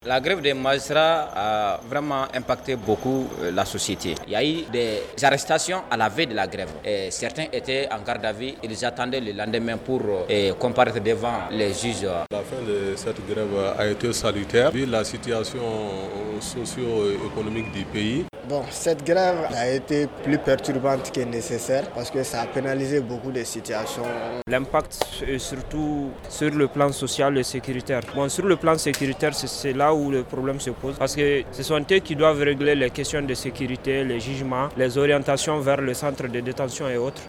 La grève des magistrats a vraiment impacté beaucoup la société. Il y a eu des arrestations à la veille de la grève. Et certains étaient en garde à vue, ils attendaient le lendemain pour comparaître devant les juges. La fin de cette grève a été salutaire, vu la situation socio-économique du pays. Bon, cette grève a été plus perturbante que nécessaire parce que ça a pénalisé beaucoup de situations. L'impact est surtout sur le plan social et sécuritaire. Bon, sur le plan sécuritaire, c'est là où le problème se pose parce que ce sont eux qui doivent régler les questions de sécurité, les jugements, les orientations vers le centre de détention et autres.